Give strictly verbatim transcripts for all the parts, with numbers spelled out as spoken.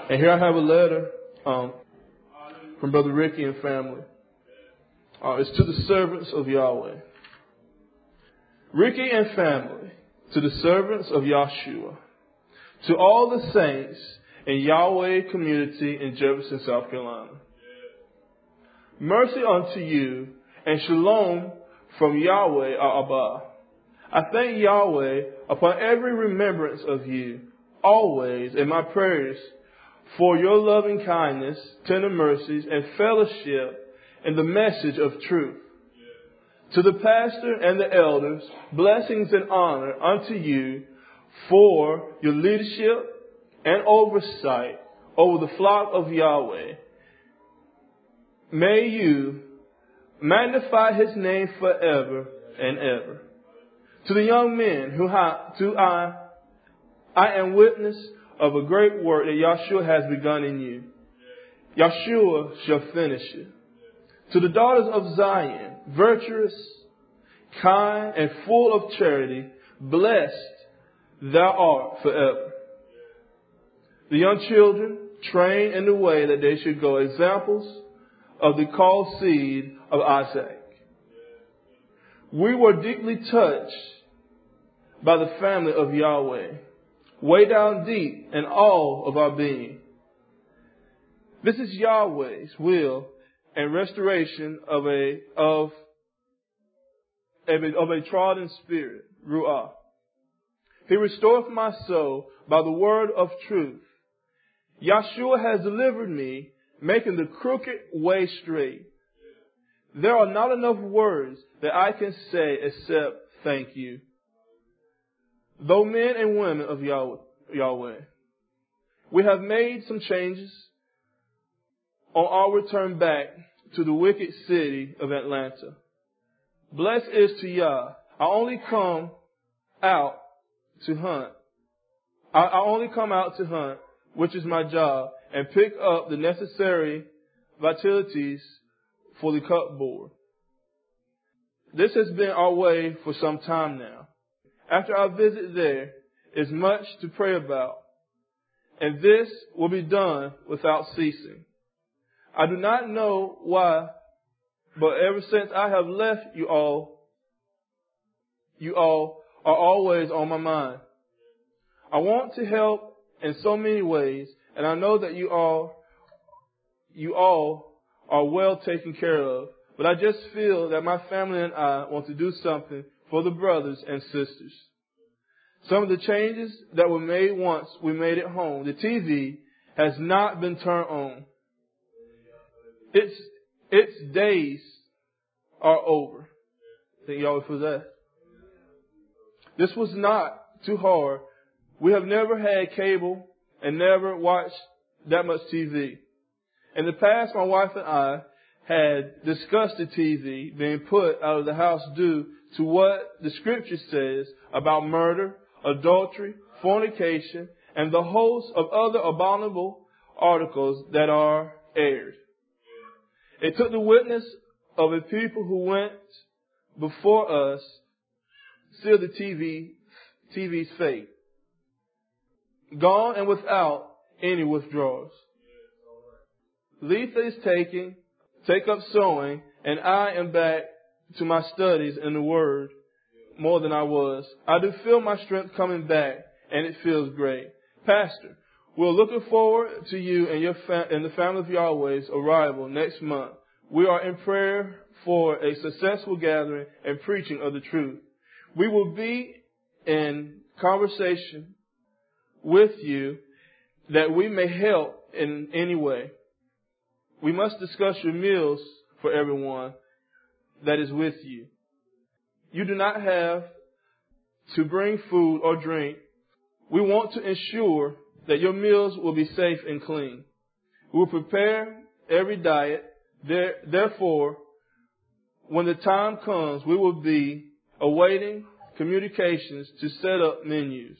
And here I have a letter um, from Brother Ricky and family. Uh, it's to the servants of Yahweh. Ricky and family, to the servants of Yahshua, to all the saints in Yahweh community in Jefferson, South Carolina. Mercy unto you and shalom from Yahweh our Abba. I thank Yahweh upon every remembrance of you, always in my prayers, for your loving kindness, tender mercies, and fellowship in the message of truth. To the pastor and the elders, blessings and honor unto you for your leadership and oversight over the flock of Yahweh. May you magnify his name forever and ever. To the young men who ha- to I, I am witness of a great work that Yahshua has begun in you. Yahshua shall finish it. To the daughters of Zion, virtuous, kind, and full of charity, blessed thou art forever. The young children, trained in the way that they should go, examples of the called seed of Isaac. We were deeply touched by the family of Yahweh, way down deep in all of our being. This is Yahweh's will and restoration of a of of a, of a trodden spirit, Ruah. He restoreth my soul by the word of truth. Yahshua has delivered me, making the crooked way straight. There are not enough words that I can say except thank you. Though men and women of Yahweh, we have made some changes on our return back to the wicked city of Atlanta. Blessed is to Yah. I only come out to hunt. I, I only come out to hunt, which is my job, and pick up the necessary vitalities for the cupboard. This has been our way for some time now. After our visit there is much to pray about, and this will be done without ceasing. I do not know why, but ever since I have left, you all, you all are always on my mind. I want to help in so many ways, and I know that you all, you all are well taken care of. But I just feel that my family and I want to do something for the brothers and sisters. Some of the changes that were made once we made it home. The T V has not been turned on. Its its days are over. Thank y'all for that. This was not too hard. We have never had cable and never watched that much T V. In the past, my wife and I had discussed the T V being put out of the house due to what the scripture says about murder, adultery, fornication, and the host of other abominable articles that are aired. It took the witness of a people who went before us seal the T V, T V's fate. Gone and without any withdrawals. Letha is taking, take up sewing, and I am back to my studies in the Word more than I was. I do feel my strength coming back, and it feels great. Pastor, we're looking forward to you and your fa- and the family of Yahweh's arrival next month. We are in prayer for a successful gathering and preaching of the truth. We will be in conversation with you that we may help in any way. We must discuss your meals for everyone that is with you. You do not have to bring food or drink. We want to ensure that your meals will be safe and clean. We will prepare every diet. There, therefore, when the time comes, we will be awaiting communications to set up menus.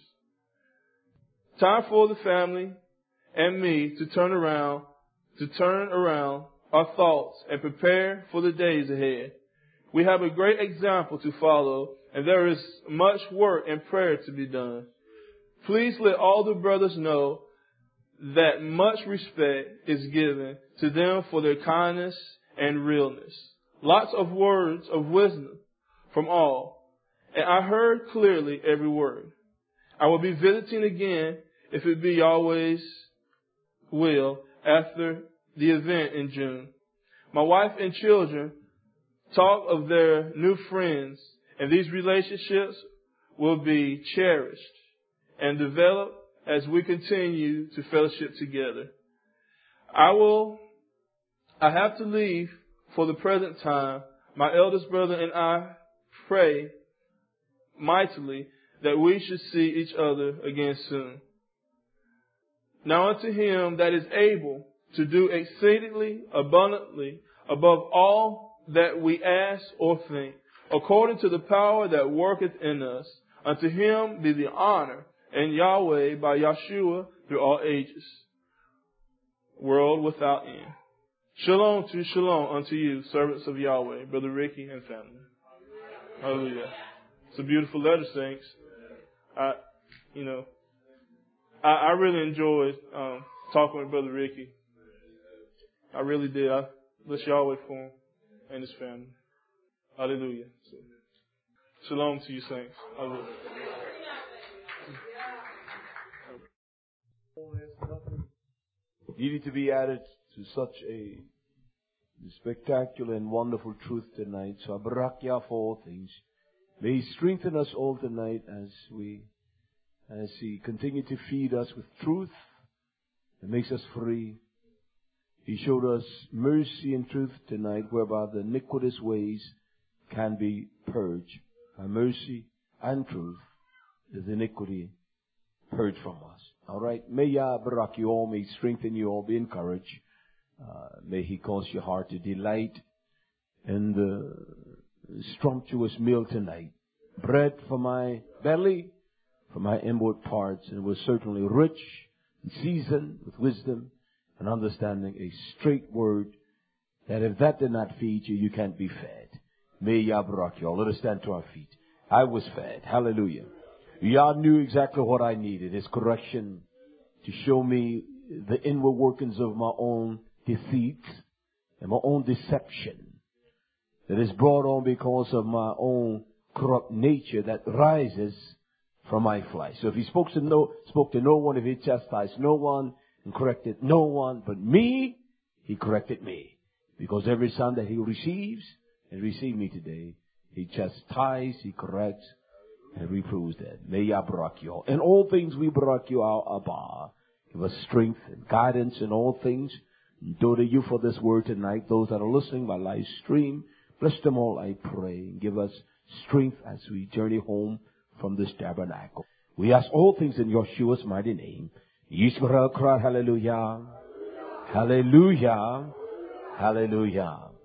Time for the family and me to turn around, to turn around our thoughts and prepare for the days ahead. We have a great example to follow, and there is much work and prayer to be done. Please let all the brothers know that much respect is given to them for their kindness and realness. Lots of words of wisdom from all, and I heard clearly every word. I will be visiting again, if it be Yahweh's will, after the event in June. My wife and children talk of their new friends, and these relationships will be cherished and developed as we continue to fellowship together. I will, I have to leave for the present time. My eldest brother and I pray mightily that we should see each other again soon. Now unto him that is able to do exceedingly abundantly above all that we ask or think, according to the power that worketh in us, unto him be the honor and Yahweh by Yeshua through all ages, world without end. Shalom to shalom unto you, servants of Yahweh, Brother Ricky and family. Hallelujah. It's a beautiful letter, saints. I, you know, I, I really enjoyed um, talking with Brother Ricky. I really did. I bless Yahweh for him and his family. Hallelujah. So, shalom to you, saints. Hallelujah. Needed to be added to such a spectacular and wonderful truth tonight. So I barak Yah for all things. May He strengthen us all tonight as we, as He continue to feed us with truth that makes us free. He showed us mercy and truth tonight, whereby the iniquitous ways can be purged. By mercy and truth is iniquity purged from us. All right. May Yah barak you all. May He strengthen you all. Be encouraged. Uh, may He cause your heart to delight in the sumptuous meal tonight. Bread for my belly, for my inward parts. And it was certainly rich and seasoned with wisdom and understanding. A straight word that if that did not feed you, you can't be fed. May Yah barak you all. Let us stand to our feet. I was fed. Hallelujah. Yah knew exactly what I needed. His correction to show me the inward workings of my own deceit and my own deception that is brought on because of my own corrupt nature that rises from my flesh. So if He spoke to no, spoke to no one, if He chastised no one and corrected no one but me, He corrected me. Because every son that He receives and received me today, He chastises, He corrects, and reproves that. May Yah barak you all. In all things we barak you, our Abba. Give us strength and guidance in all things. And do to you for this word tonight. Those that are listening by live stream, bless them all, I pray. And give us strength as we journey home from this tabernacle. We ask all things in Yeshua's mighty name. Yisrael cry hallelujah. Hallelujah. Hallelujah.